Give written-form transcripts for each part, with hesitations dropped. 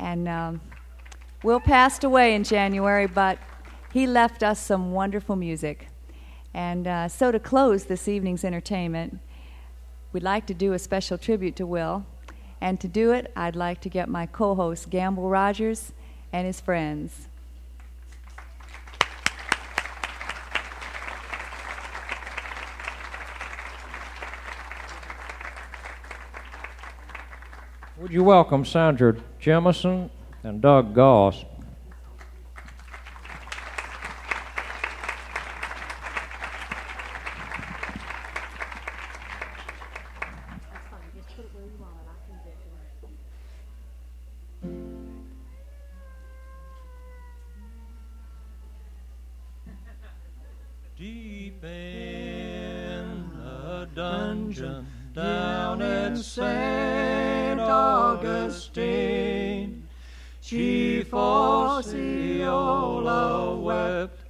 And Will passed away in January, but he left us some wonderful music. And so to close this evening's entertainment, we'd like to do a special tribute to Will. And to do it, I'd like to get my co-host, Gamble Rogers, and his friends. Would you welcome Sandra Jemison and Doug Goss? Deep in the dungeon down in St. Augustine, Chief Osceola wept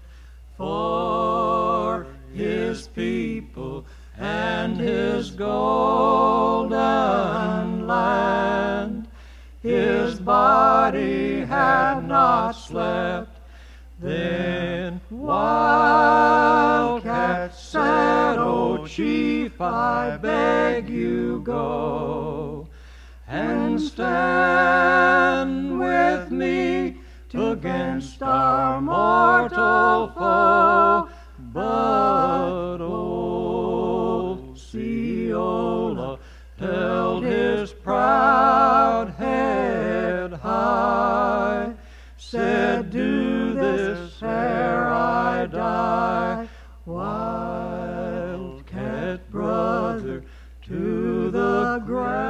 for his people and his golden land. His body had not slept. Then Wildcat said, "O Chief, I beg you go and stand with me against our mortal foe." But old Osceola held his proud head high, said, "Do this ere I die." Wildcat brother, to the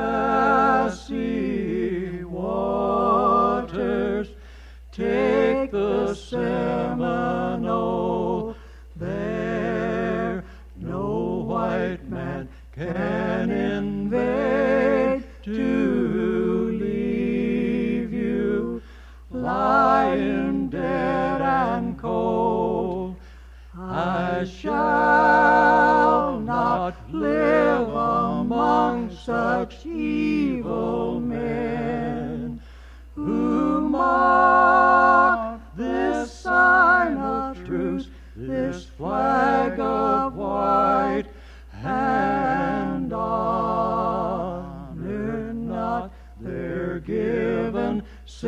grassy waters take the Seminole. There no white man can invade to leave you lying dead and cold. I shall not live among such evil men who mock this sign of truce, this flag of white, and honor not their given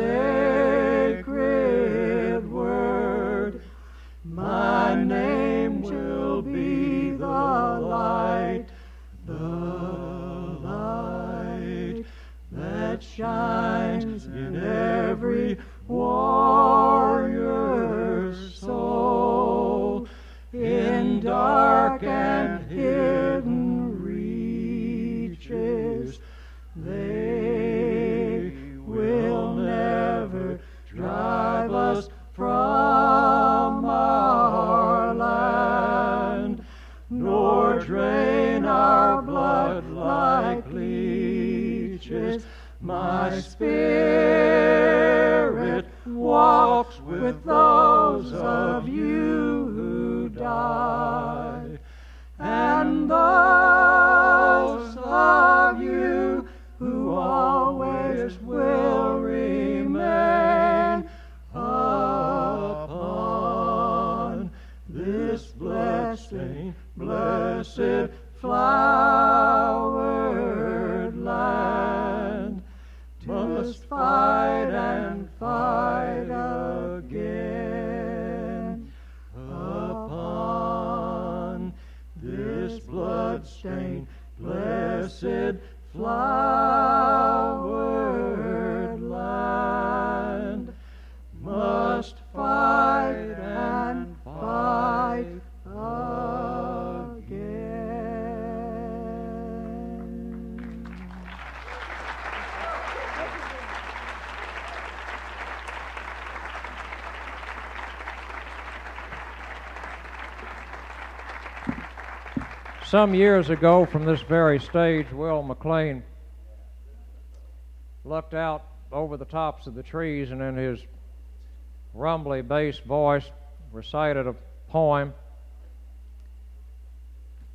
sacred word. My name will be the light that shines in every warrior's soul. In dark and hidden reaches, they will never drive us from our land, nor drain our blood like leeches. My spirit walks with those of you who die, and those of you who always will remain upon this blessed flowered land. Must fight and fight again upon this blood-stained, blessed flowered land. Must fight and fight again. Some years ago from this very stage, Will McLean looked out over the tops of the trees and in his rumbly bass voice recited a poem.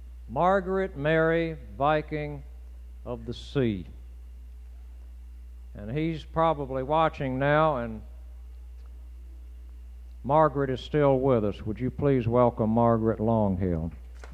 Margaret Mary, Viking of the Sea. And he's probably watching now, and Margaret is still with us. Would you please welcome Margaret Longhill?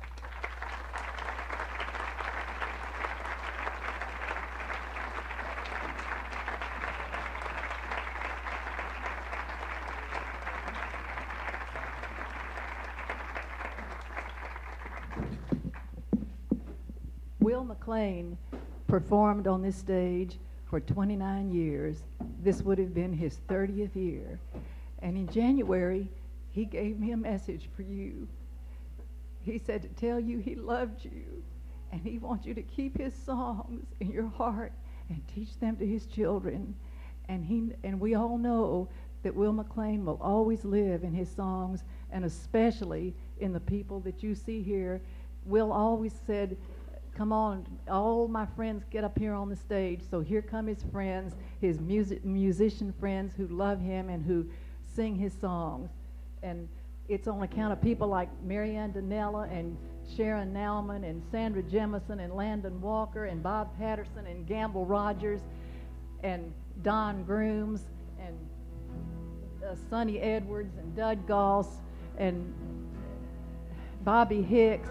Will McLean performed on this stage for 29 years. This would have been his 30th year. And in January, he gave me a message for you. He said to tell you he loved you, and he wants you to keep his songs in your heart and teach them to his children. And we all know that Will McLean will always live in his songs, and especially in the people that you see here. Will always said, come on, all my friends get up here on the stage. So here come his friends, his musician friends who love him and who sing his songs. And it's on account of people like Marianne Danella and Sharon Nauman and Sandra Jemison and Landon Walker and Bob Patterson and Gamble Rogers and Don Grooms and Sonny Edwards and Dud Goss and Bobby Hicks.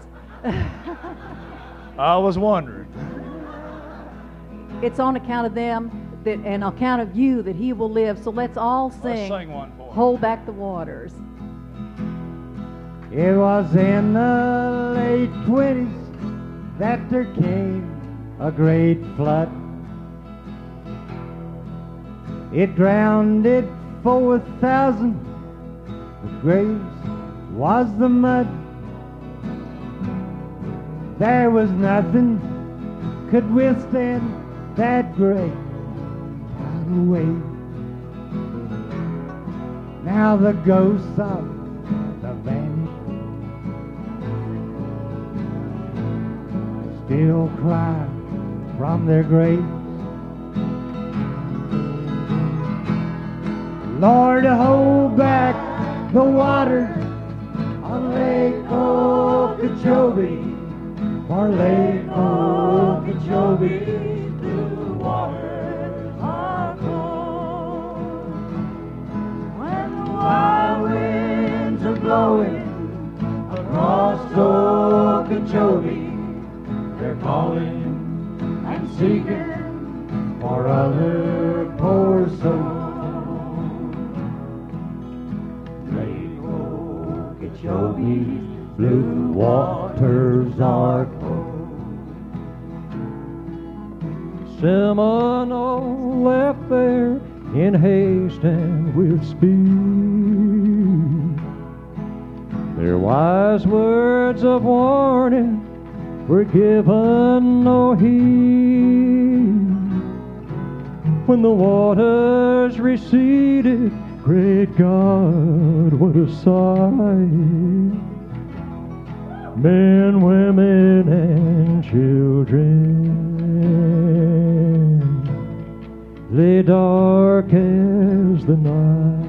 I was wondering. It's on account of them that, and on account of you that he will live. So let's all sing, Let's sing one for him. Hold Back the Waters. It was in the late 20s that there came a great flood. It drowned 4,000. The graves was the mud. There was nothing could withstand that great tidal wave. Now the ghosts of the vanished still cry from their graves. Lord, hold back the waters on Lake Okeechobee. For Lake Okeechobee's blue waters are cold. When the wild winds are blowing across Okeechobee, they're calling and seeking for other poor souls. Lake Okeechobee's blue waters are cold. Seminole left there in haste and with speed. Their wise words of warning were given no heed. When the waters receded, great God, what a sight! Men, women, and children lay dark as the night.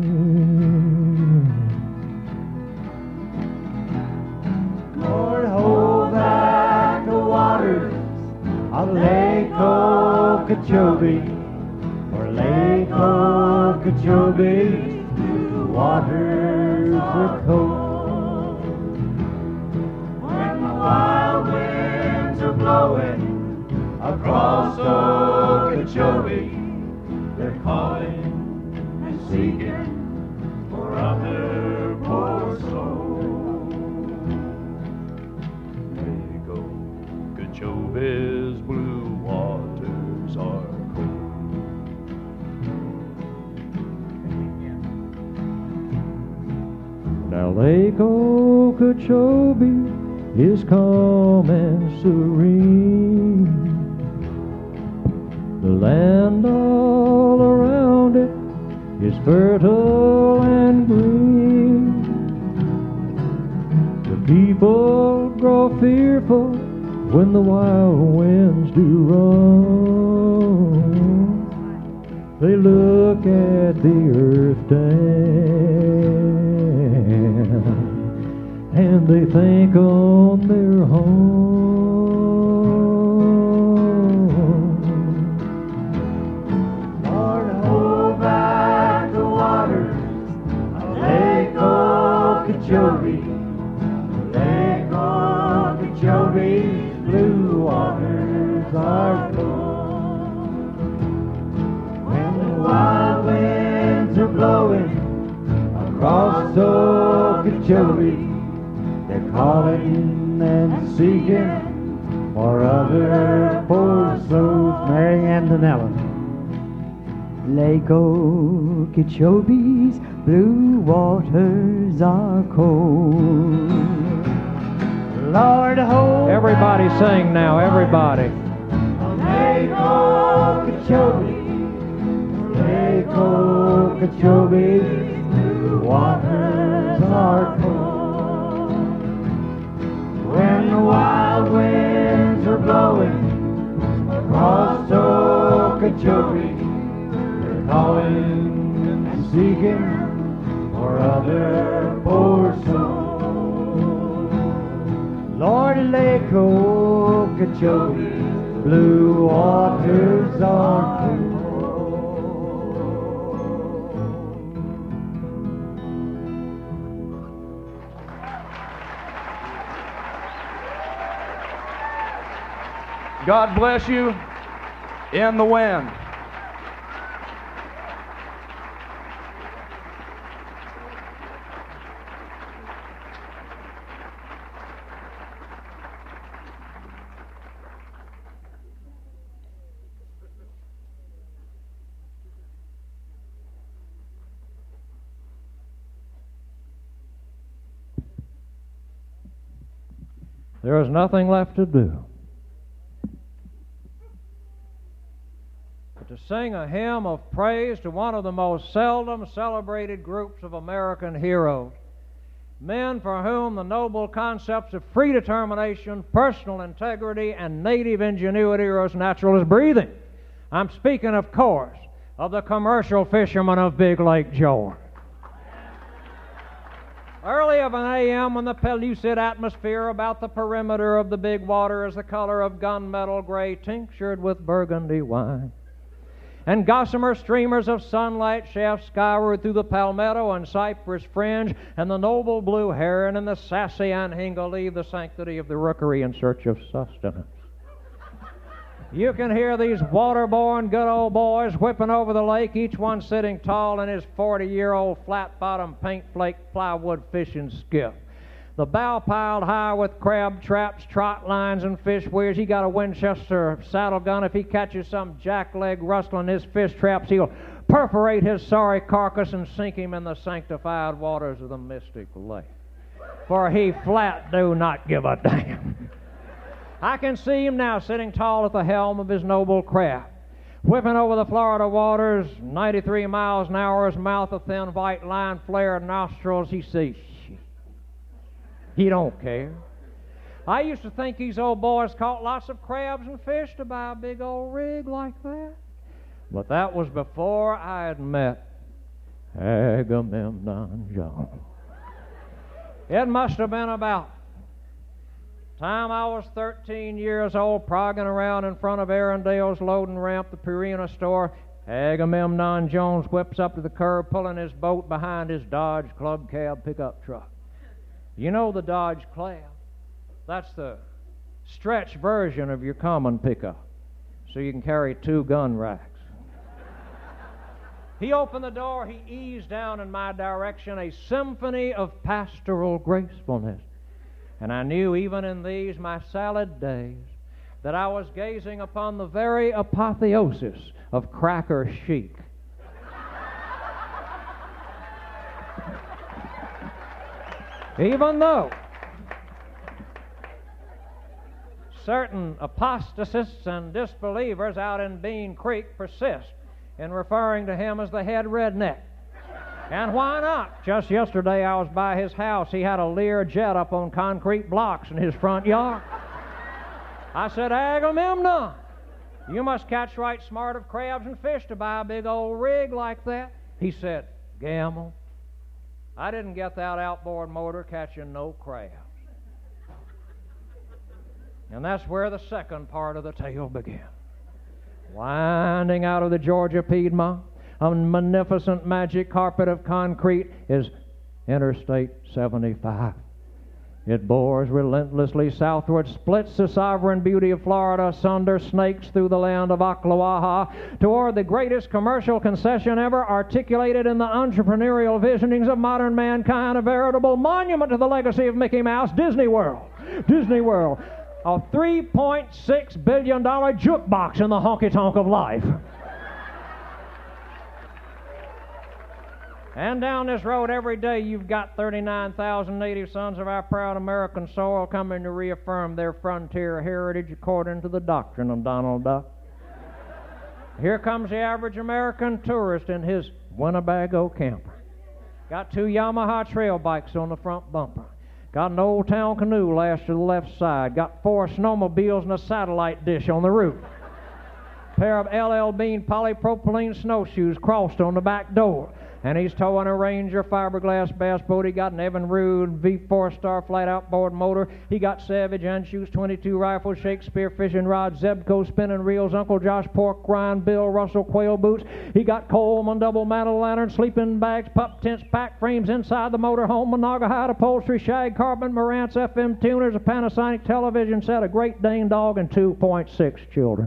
Lord, hold back the waters of Lake Okeechobee, for Lake Okeechobee's blue waters are cold. Wild winds are blowing across Okeechobee. They're calling and seeking for other poor souls. Lake Okeechobee's blue waters are cold. Now Lake Okeechobee is calm and serene. The land all around it is fertile and green. The people grow fearful when the wild winds do run. They look at the earth down and they think on their home. Okeechobee, Lake Okeechobee's blue waters are cold. When the wild winds are blowing across Okeechobee, they're calling and seeking for other poor souls. Mary Ann Donnellan. Lake Okeechobee's blue waters are cold. Lord, hold Everybody sing now, everybody. Lake Okeechobee, Lake Okeechobee's blue waters are cold. When the wild winds are blowing across Okeechobee, they're calling and seeking for other poor souls. Lord, Lake Okeechobee, blue waters are cold. God bless you. In the Wind. There is nothing left to do but to sing a hymn of praise to one of the most seldom celebrated groups of American heroes, men for whom the noble concepts of free determination, personal integrity, and native ingenuity are as natural as breathing. I'm speaking, of course, of the commercial fishermen of Big Lake George. Early of an a.m. when the pellucid atmosphere about the perimeter of the big water is the color of gunmetal gray tinctured with burgundy wine, and gossamer streamers of sunlight shaft skyward through the palmetto and cypress fringe, and the noble blue heron and the sassy anhinga leave the sanctity of the rookery in search of sustenance. You can hear these waterborne good old boys whipping over the lake, each one sitting tall in his 40-year-old flat-bottom paint-flake plywood fishing skiff. The bow piled high with crab traps, trot lines, and fish weirs. He got a Winchester saddle gun. If he catches some jackleg rustling his fish traps, he'll perforate his sorry carcass and sink him in the sanctified waters of the mystic lake. For he flat do not give a damn. I can see him now sitting tall at the helm of his noble craft, whipping over the Florida waters, 93 miles an hour, his mouth a thin white line, flared nostrils. He sees. He don't care. I used to think these old boys caught lots of crabs and fish to buy a big old rig like that. But that was before I had met Agamemnon Jones. It must have been about time I was 13 years old, progging around in front of Arundale's loading ramp, the Purina store. Agamemnon Jones whips up to the curb, pulling his boat behind his Dodge Club Cab pickup truck. You know the Dodge Club? That's the stretch version of your common pickup, so you can carry 2 gun racks. He opened the door, he eased down in my direction, a symphony of pastoral gracefulness. And I knew even in these my salad days that I was gazing upon the very apotheosis of cracker chic. Even though certain apostatists and disbelievers out in Bean Creek persist in referring to him as the head redneck. And why not? Just yesterday I was by his house. He had a Lear jet up on concrete blocks in his front yard. I said, Agamemnon, you must catch right smart of crabs and fish to buy a big old rig like that. He said, Gamble, I didn't get that outboard motor catching no crabs. And that's where the second part of the tale began. Winding out of the Georgia Piedmont, a magnificent magic carpet of concrete is Interstate 75. It bores relentlessly southward, splits the sovereign beauty of Florida asunder, snakes through the land of Ocklawaha toward the greatest commercial concession ever articulated in the entrepreneurial visionings of modern mankind, a veritable monument to the legacy of Mickey Mouse, Disney World. Disney World, a $3.6 billion jukebox in the honky-tonk of life. And down this road every day you've got 39,000 native sons of our proud American soil coming to reaffirm their frontier heritage according to the doctrine of Donald Duck. Here comes the average American tourist in his Winnebago camper. Got 2 Yamaha trail bikes on the front bumper. Got an Old Town canoe lashed to the left side. Got 4 snowmobiles and a satellite dish on the roof. Pair of LL Bean polypropylene snowshoes crossed on the back door. And he's towing a Ranger fiberglass bass boat. He got an Evinrude V4 Starflight outboard motor. He got Savage Anshoes 22 rifles, Shakespeare fishing rods, Zebco spinning reels, Uncle Josh pork rind, Bill Russell quail boots. He got Coleman double mantle lantern, sleeping bags, pup tents, pack frames inside the motorhome, Monaga hide upholstery, shag carbon, Marantz FM tuners, a Panasonic television set, a Great Dane dog, and 2.6 children.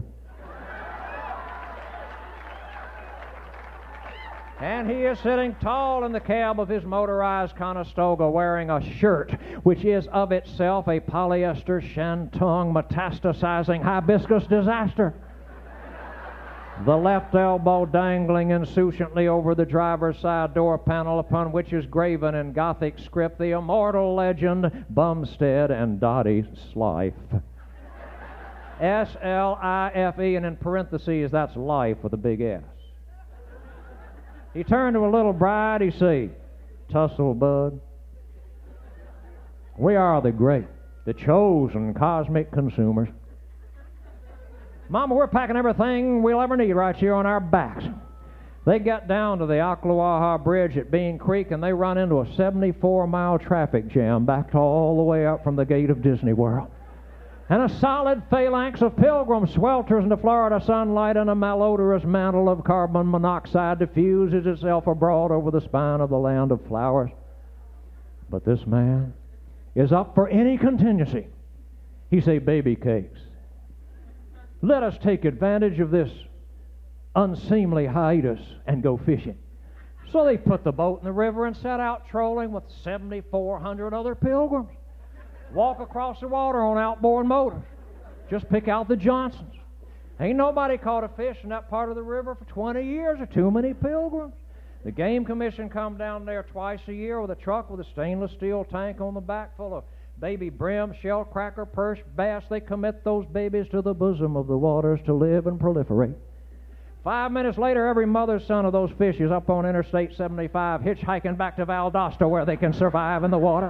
And he is sitting tall in the cab of his motorized Conestoga wearing a shirt which is of itself a polyester shantung metastasizing hibiscus disaster. The left elbow dangling insouciantly over the driver's side door panel upon which is graven in Gothic script the immortal legend Bumstead and Dottie Slife. S-L-I-F-E, and in parentheses that's life with a big S. He turned to a little bride, he said, "Tussle, bud. We are the great, the chosen cosmic consumers. Mama, we're packing everything we'll ever need right here on our backs." They got down to the Ocklawaha Bridge at Bean Creek, and they run into a 74-mile traffic jam back all the way up from the gate of Disney World. And a solid phalanx of pilgrims swelters in the Florida sunlight, and a malodorous mantle of carbon monoxide diffuses itself abroad over the spine of the land of flowers. But this man is up for any contingency. He say, "Baby cakes, let us take advantage of this unseemly hiatus and go fishing." So they put the boat in the river and set out trolling with 7,400 other pilgrims. Walk across the water on outboard motors. Just pick out the Johnsons. Ain't nobody caught a fish in that part of the river for 20 years. There are too many pilgrims. The Game Commission come down there twice a year with a truck with a stainless steel tank on the back full of baby brim, shell cracker, perch, bass. They commit those babies to the bosom of the waters to live and proliferate. 5 minutes later, every mother's son of those fish is up on Interstate 75 hitchhiking back to Valdosta where they can survive in the water.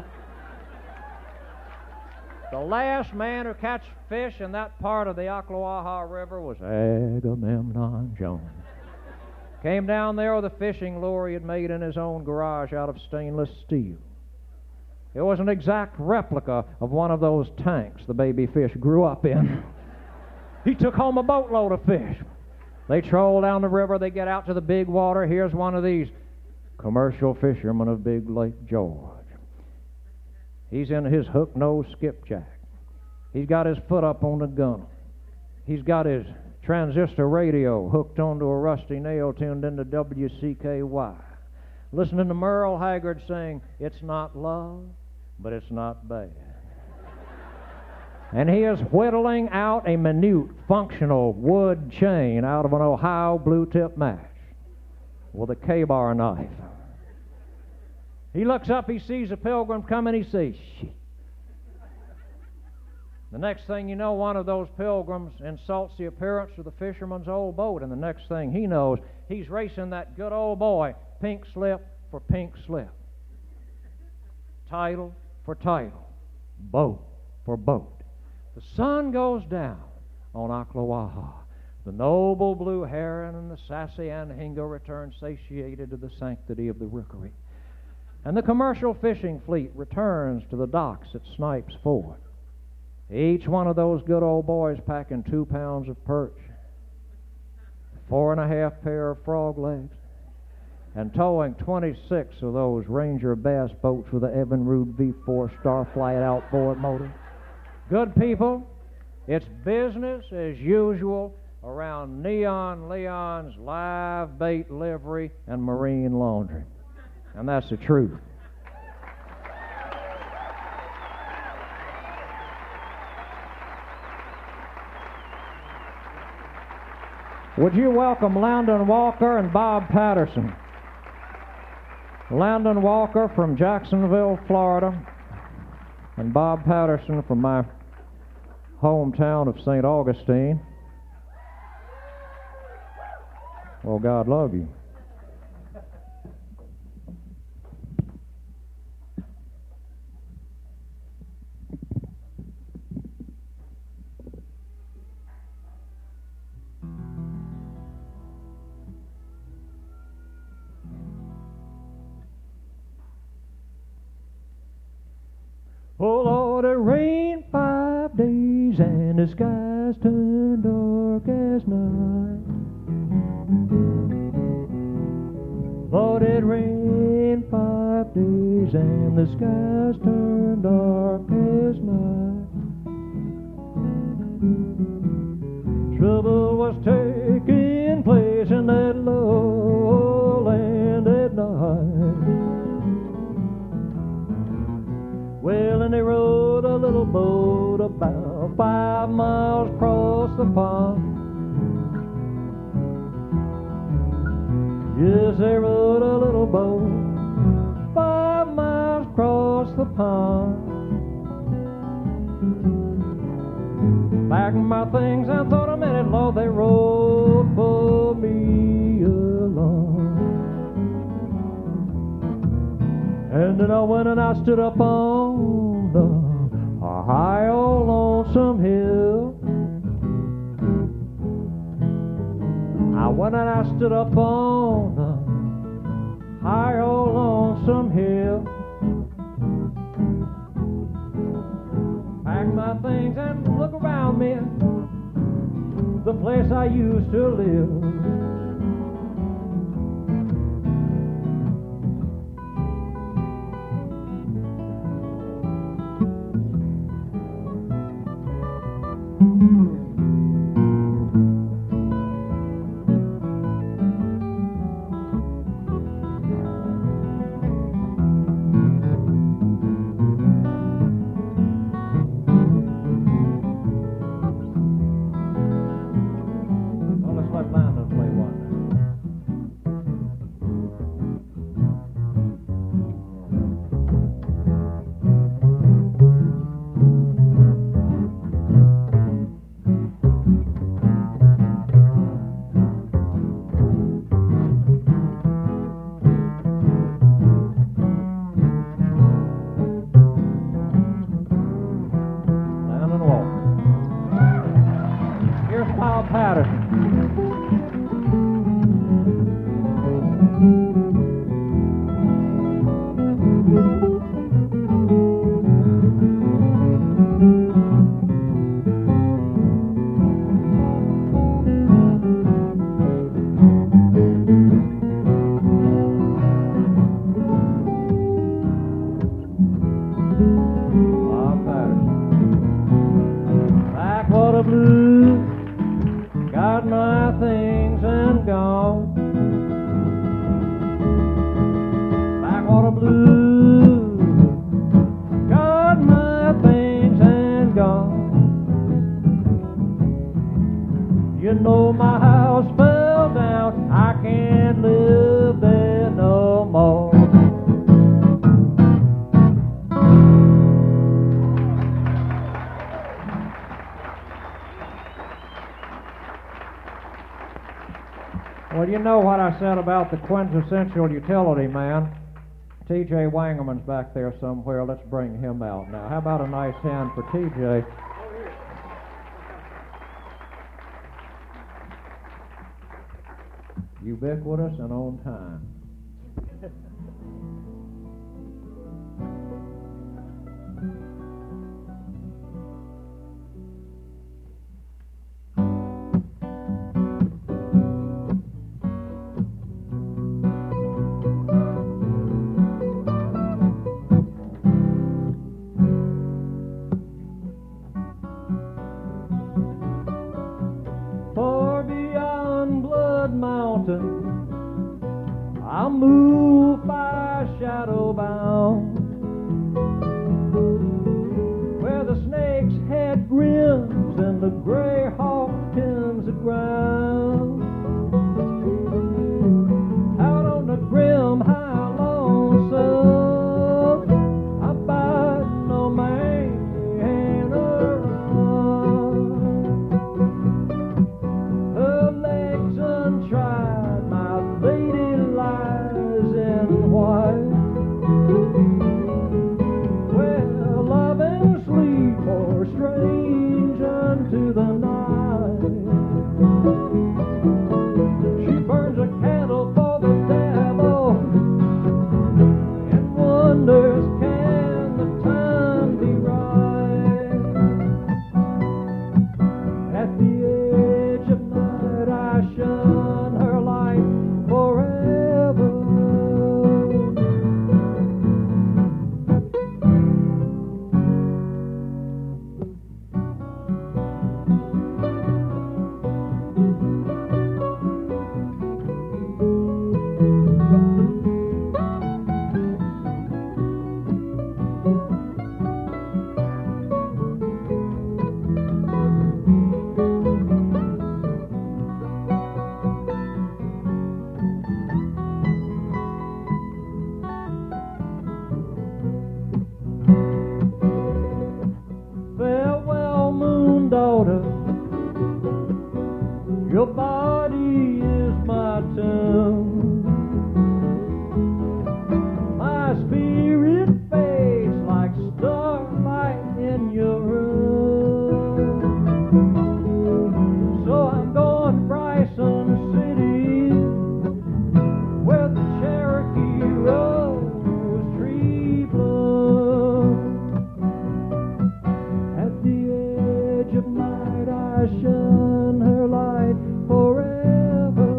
The last man who catch fish in that part of the Ocklawaha River was Agamemnon Jones. Came down there with a fishing lure he had made in his own garage out of stainless steel. It was an exact replica of one of those tanks the baby fish grew up in. He took home a boatload of fish. They troll down the river, they get out to the big water. Here's one of these commercial fishermen of Big Lake George. He's in his hook-nosed skipjack. He's got his foot up on the gunwale. He's got his transistor radio hooked onto a rusty nail tuned into WCKY. Listening to Merle Haggard sing, "It's not love, but it's not bad." And he is whittling out a minute, functional wood chain out of an Ohio blue-tip match with a K-bar knife. He looks up, he sees a pilgrim coming, he says, "Shit." The next thing you know, one of those pilgrims insults the appearance of the fisherman's old boat, and the next thing he knows, he's racing that good old boy, pink slip for pink slip. Title for title. Boat for boat. The sun goes down on Ocklawaha. The noble blue heron and the sassy anhinga return satiated to the sanctity of the rookery. And the commercial fishing fleet returns to the docks at Snipes Ford. Each one of those good old boys packing 2 pounds of perch, 4.5 pair of frog legs, and towing 26 of those Ranger Bass boats with the Evinrude V4 Starflight outboard motor. Good people, it's business as usual around Neon Leon's live bait livery and marine laundry. And that's the truth. Would you welcome Landon Walker and Bob Patterson? Landon Walker from Jacksonville, Florida, and Bob Patterson from my hometown of St. Augustine. Well, God love you. Oh Lord, it rained 5 days and the skies turned dark as night. Lord, it rained 5 days and the skies turned dark as night. Trouble was taking place in that lowland at night. Well, and they rowed a little boat about 5 miles across the pond. Yes, they rowed a little boat 5 miles across the pond. Packed my things and thought a minute, Lord, they rowed for me along. And then I went and I stood up on a high old lonesome hill. I went and I stood up on a high old lonesome hill. Packed my things and look around me, the place I used to live. Well, you know what I said about the quintessential utility man. T.J. Wangerman's back there somewhere. Let's bring him out now. How about a nice hand for T.J.? Ubiquitous and on time. I'll move by shadow bound, where the snake's head grins and the gray hawk tends the ground. Out on the grim high lonesome, I bide no man around. Her legs untried, my lady lies in white, where love and sleep are strange unto the night. She burns a candle for the devil and wonders, can the time be right? At the edge of night I shun her light forever. Farewell, moon daughter, your body is my tomb. My spirit fades like starlight in your room. So I'm going to Bryson City, where the Cherokee rose tree bloom. At the edge of night I shun her light forever.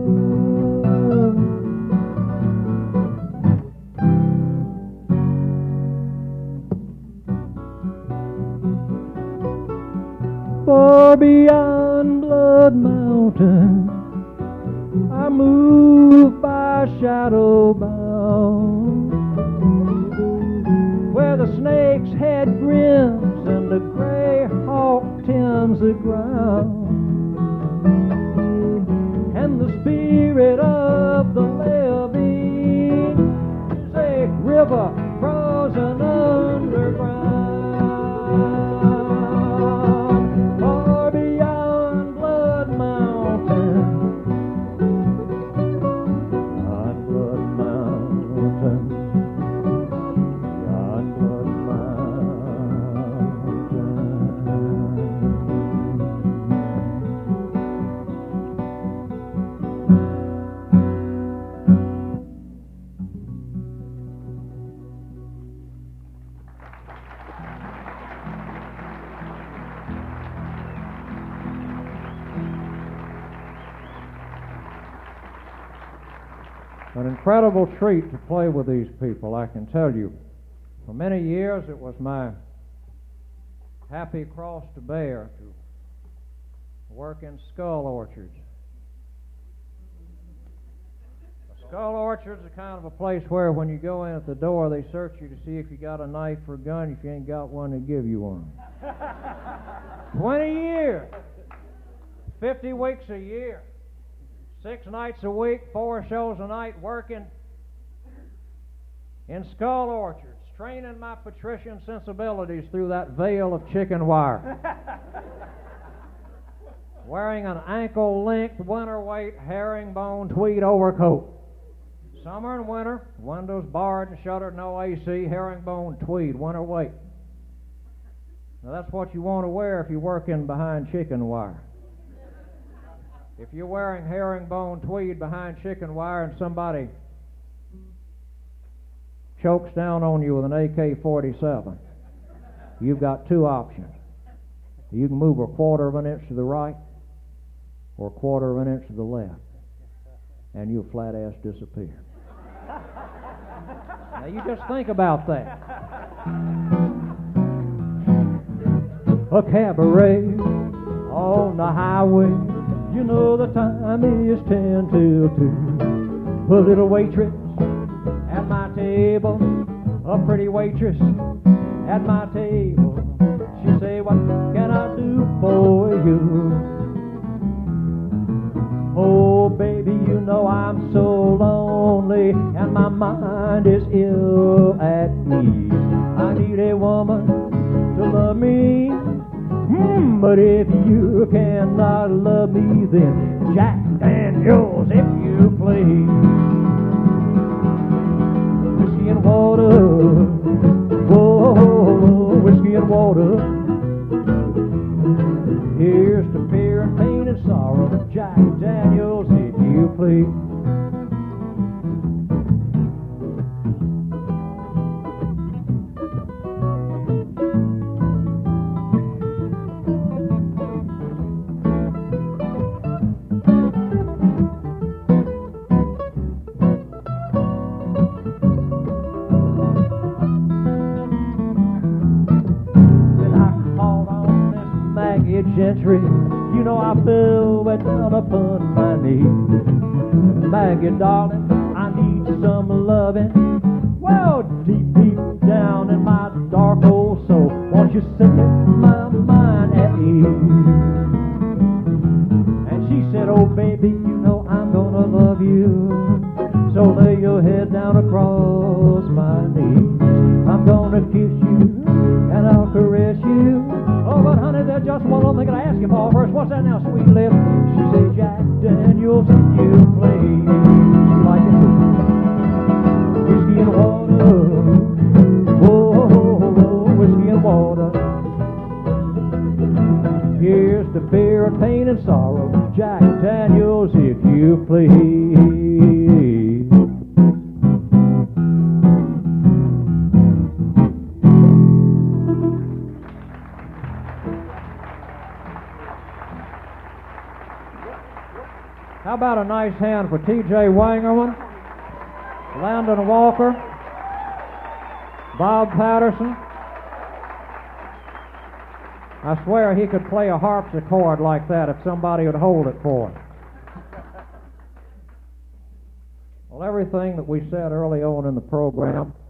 Far beyond Blood Mountain I move by shadow bound, where the snake's head grins and the gray hawk tends the ground, and the spirit of the living is a river frozen underground. Far beyond Blood Mountain, on Blood Mountain, on Blood An incredible treat to play with these people, I can tell you. For many years it was my happy cross to bear to work in skull orchards. A skull orchard's a kind of a place where when you go in at the door they search you to see if you got a knife or a gun. If you ain't got one, they give you one. 20 years, 50 weeks a year, 6 nights a week, 4 shows a night, working in skull orchards, training my patrician sensibilities through that veil of chicken wire. Wearing an ankle-length, winter-weight, herringbone tweed overcoat. Summer and winter, windows barred and shuttered, no AC, herringbone tweed, winter weight. Now that's what you want to wear if you're working behind chicken wire. If you're wearing herringbone tweed behind chicken wire and somebody chokes down on you with an AK-47, you've got 2 options. You can move a 1/4 of an inch to the right or a 1/4 of an inch to the left, and you'll flat-ass disappear. Now you just think about that. A cabaret on the highway, you know the time is 10 till 2. A little waitress at my table, a pretty waitress at my table. She say, what can I do for you? Oh, baby, you know I'm so lonely and my mind is ill at ease. I need a woman to love me. But if you cannot love me, then Jack Daniels, if you please. Whiskey and water, whoa, whiskey and water. Here's to fear and pain and sorrow, Jack Daniels, if you please. Gentry, you know I fell way down upon my knees. Maggie, darling, I need some loving. Well, deep, deep down in my dark old soul, won't you set my mind at ease? And she said, oh baby, you know I'm gonna love you. So lay your head down across my knees. I'm gonna kiss you and I'll caress you. Oh, but honey, there's just one little thing I ask you for first. What's that now, sweet lip? She said, Jack Daniels, you play. She like it. Whiskey and water. Whoa, whiskey and water. Here's to fear and pain and sorrow. Jack Daniels, if you please. How about a nice hand for T.J. Wangerman, Landon Walker, Bob Patterson. I swear he could play a harpsichord like that if somebody would hold it for him. Well, everything that we said early on in the program